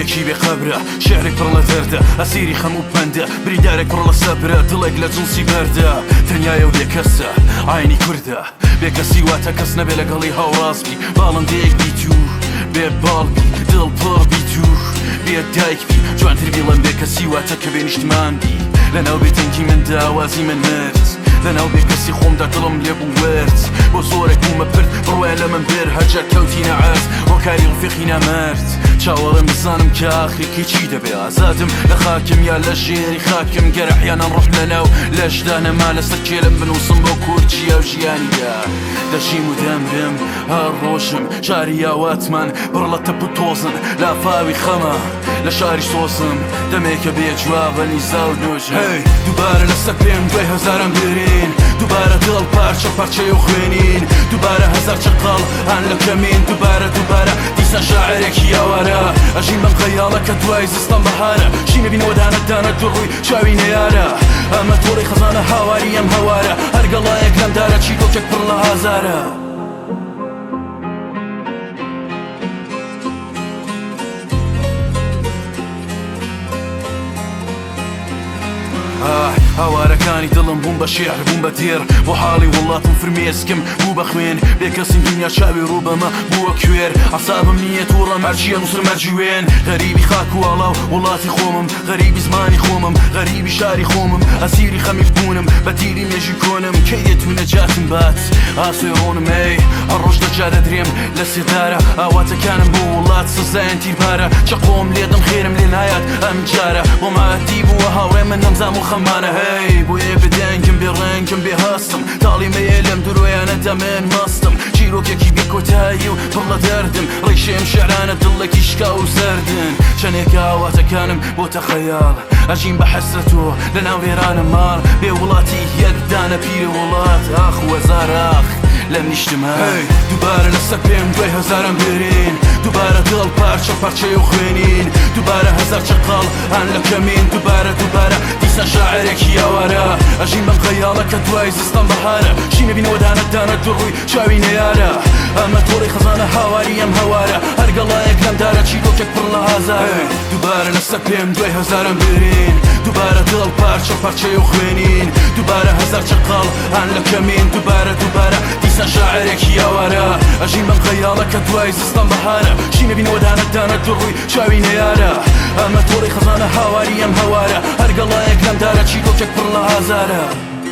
چیرۆکێکی بێقەبرە شێعرێک پڕ لە دەردە ئەسیری خەموو پەندە بریندارێک پڕ لە سەبرە دڵێک لە جنسی بەردە تەنیایە و بێکەسە ئاینی کوردە بێکەسی واتە کەس نەبێ لەگەڵی هاوڕاستبی باڵندەیەک بیت و بێ باڵبی دڵ پڕ بیت و بێ دایکبی جوانتر بی لەم بێکەسی واتە کە بێ نیشتمان بی لەناو بێتەنگی مندا ئاوازی من مرد لەناو بێکەسی خۆمدا دڵم لێ بوو ورد بۆ زۆرێک بوومە پرد بڕوایە لە من بێر هەرجار کەوتینە عەرز وەکاری ڕفیقی نامەرد چاوەڕێم بزانم کە ئاخرێکی چی دەبێ ئازادم لە خاکم یا لە ژێری خاکم گەر ئەحیانان ڕۆح لەناو لەشدا نەما لەسەر کێلم بنووسم بۆ کورچیا و ژیانیدا دەژیم و دەمرم هەر ڕۆژم شاری یاواتمان بڕ لە تەپ و تۆزن لافاوی خەمە لە شاری سۆزم دەمێکە بێ جوابە نیزا و نۆژە دووبارە لەسەر پێم دوای هەزارم برین دووبارە دڵ پارچە پارچەی و خوێنین دووبارە هەزار چقاڵ هەن لە کەمین دووبارە دیسان شاعرێکی یاوارە ئەژین بەم خەیاڵە کە دوای زستان بەهارە شینە بینەوەدانە دانە دوڕووی چاوی نەیارە ئەمە تۆڵی خەزانە هاواری ئەم هەوارە هەرگەڵایەک لەمدارە چیرۆکێک پڕ لە هازارە هاوارەکانی دڵم بووم بە شێعر بووم بە تێر بۆ حاڵی وڵاتم فرمێسکم بوو بە خوێن بێکەسین دنیا چاوی ڕووبەمە بووە کوێر عەسابم نییە تووڕە مەرجیە نووسر مەرجوێن غەریبی خاک و ئاڵاو وڵاتی خۆمم غەریبی زمانی خۆمم غەریبی شاری خۆمم ئەسیری خەمیش بوونم بە تیری مێژی کۆنم کەی دێتونە جاتم بات ئاسۆی ڕۆنم ئەی هەر ڕۆژ دەجارە درێم لە سێدارە ئاواتەکانم بۆ وڵات سزایان تیربارە چەقۆم لێدم خێرم لێ نایات ئەم جارە بۆم ئاتی بووە هاوڕێ من نەمزام و خەمانە هەی بۆیە بدەنگم بێ ڕەنگم بێ هەستم تاڵی مەیە لەم درۆیانەدا من مەستم چیرۆکێکی بێ کۆتایی و پڕ لە دەردم ڕیشێم شێعرانە دڵێکی شکا و سەردن چەندێکە ئاواتەکانم بۆتە خەیاڵ ئەژین بە حەسرەت و لەناو وێرانە ماڵ بێ وڵاتی یەکدانە پیرە وڵات ئاخ وەزار ئاخ لەم نیشتمە دووبارە لەسەر پێم دوای هەزارم برین دووبارە دڵ پارچە پارچەی و خوێنین دووبارە هەزار چقاڵ هەن لە کەمین دووبارە دیسان شاعرێکی یاوارە ئەژین بەم خەیاڵە کە دوای زستان بەهارە شینە بینەوەدانە دانە دوڕووی چاوی نەیارە ئەمە تۆڵی خەزانە هاواری ئەم هەوارە هەرگەڵایەک لەمدارە چیرۆکێک پڕ لە هازارە دووبارە لەسەر پێم دوای هەزارم برین دووبارە دڵ پارچە پارچەی و خوێنین دووبارە هەزار چقاڵ هەن لە کەمین دووبارە دیسان شاعرێکی یاوارە ئەژین بەم خەیاڵە کە دوای زستان بەهارە شینە بینەوەدانە دانە دوڕووی چاوی نەیارە ئەمە تۆڵی خەزانە هاواری ئەم هەوارە هەرگەڵایەک لەمدارە چیرۆکێک پڕ لە هازارە